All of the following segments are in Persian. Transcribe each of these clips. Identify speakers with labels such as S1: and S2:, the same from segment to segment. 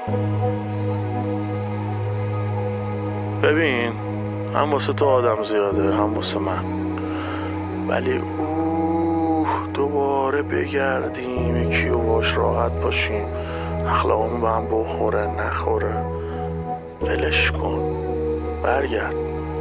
S1: ببین، هم واسه تو آدم زیاده هم واسه من، ولی دوباره بگردیم یکی و باش راحت باشیم، اخلاقمون به هم بخوره نخوره، ولش کن، برگرد.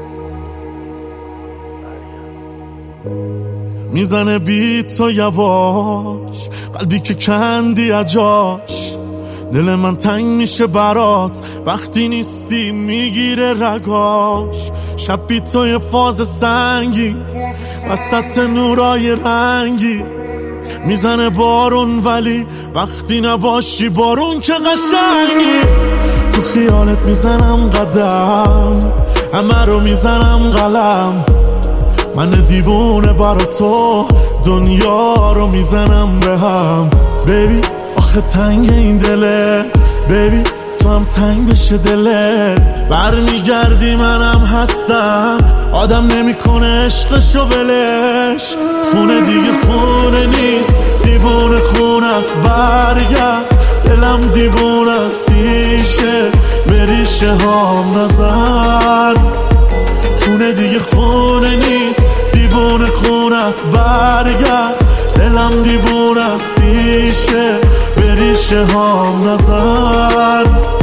S2: میزنه بیت تو یواش، قلبی که کندی اجاش، دل من تنگ میشه برات وقتی نیستی، میگیره رگاش. شب بی توی فاز سنگی وسط نورای رنگی، میزنه بارون ولی وقتی نباشی بارون که قشنگی. تو خیالت میزنم قدم، همه رو میزنم قلم، من دیوونه برا تو دنیا رو میزنم به هم. بیبی آخه تنگ این دله، بیبی تو هم تنگ بشه دلت، برمیگردی منم هستم، آدم نمیکنه عشقشو ولش. خونه دیگه خونه نیست، دیوونه خونه است، برگرد، دلم دیوونه است، ریشه به ریشه هام نزن. خونه دیگه خونه نیست، دیوونه خونه است، برگرد، دلم دیوونه است، ریشه به ریشه هام نزن.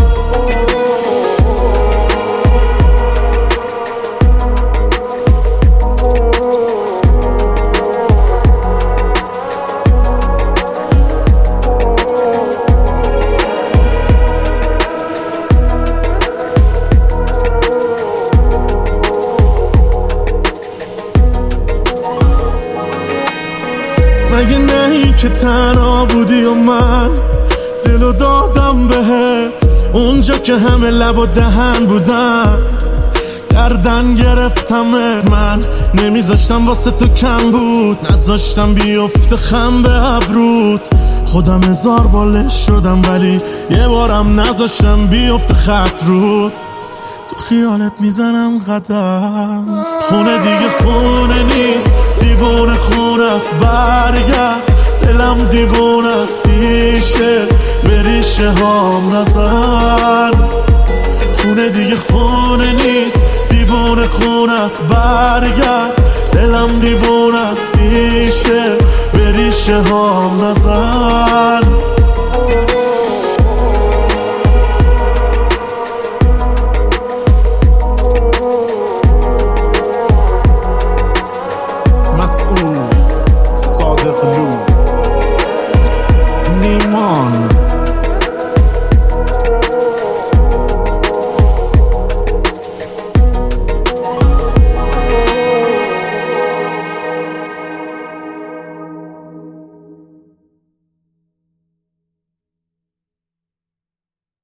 S2: مگه نهی که تنها بودی و من دلو دادم بهت، اونجا که همه لب و دهن بودم گردن گرفتمت. من نمیذاشتم واسه تو کم بود، نذاشتم بیفته خم به ابروت، خودم هزار بالش شدم ولی یه بارم نذاشتم بیفته خط رود. تو خیالت میزنم قدم، خونه دیگه خونه نیست، دیوونه خونه است، برگرد، دلم دیوونه است، ریشه به ریشه هام نزن. خونه دیگه خونه نیست، دیوونه خونه است، برگرد، دلم دیوونه است، ریشه به ریشه هام نزن. مسئول صادق